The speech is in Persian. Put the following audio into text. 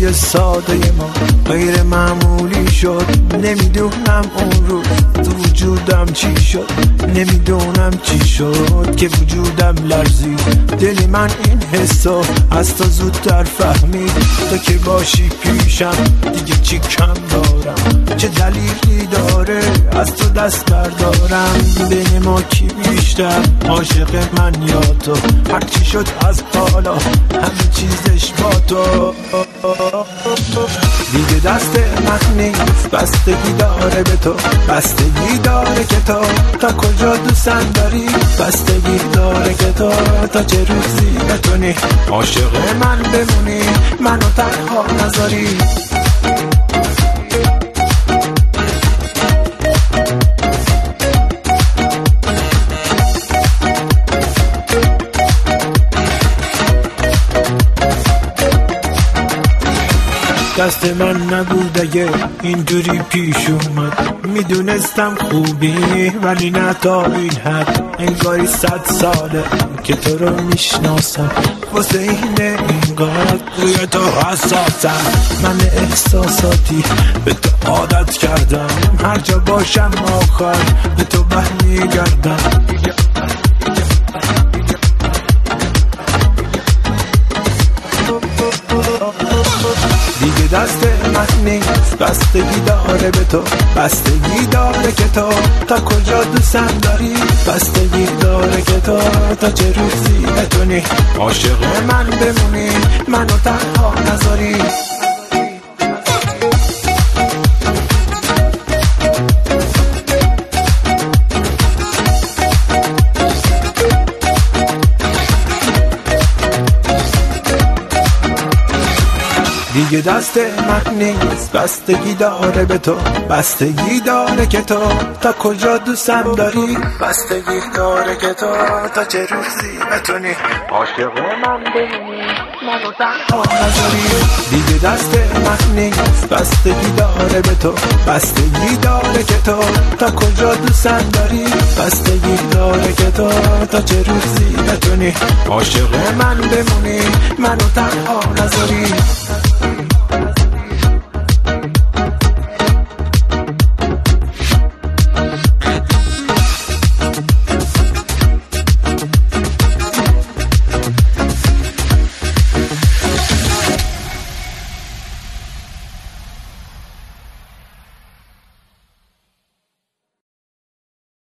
زندگی ساده ما غیر معمولی شد. نمیدونم اون روز تو وجودم چی شد، نمیدونم چی شد که وجودم لرزید. دل من این حسو از تو زودتر فهمید. تو که باشی پیشم دیگه چی کم دارم، چه دلیلی داره از تو دست بردارم. بین ما کی بیشتر عاشق من یا تو؟ هرچی شد از حالا همه چیزش با تو. دیگه دست من نیست، بستگی داره به تو، بستگی داره که تو تا کجا دوستم داری، بستگی داره که تو تا چه روزی بتونی عاشق من بمونی، منو تنها نذاری. دست من نبود اگه اینجوری پیش اومد، میدونستم خوبی ولی نه تا این حد. انگاری 100 ساله که تو رو میشناسم، واسه اینه اینقدر روی تو حساسم. من احساساتی به تو عادت کردم، هر جا باشم آخر به تو برمیگردم. دیگه دست من نیست، بستگی داره به تو، بستگی داره که تو تا کجا دوستم داری، بستگی داره که تو تا چه روزی بتونی عاشق من بمونی، منو تنها نذاری. دیگه دست من نیست، بستگی داره به تو، بستگی داره که تو تا کجا دوستم داری، بستگی داره که تو تا چه روزی بتونی عاشق من بمونی، منو تنها نذاری. دیگه دست من نیست، بستگی داره به تو، بستگی داره که تو تا کجا دوستم داری، بستگی داره که تو تا چه روزی بتونی عاشق من بمونی، منو تنها نذاری.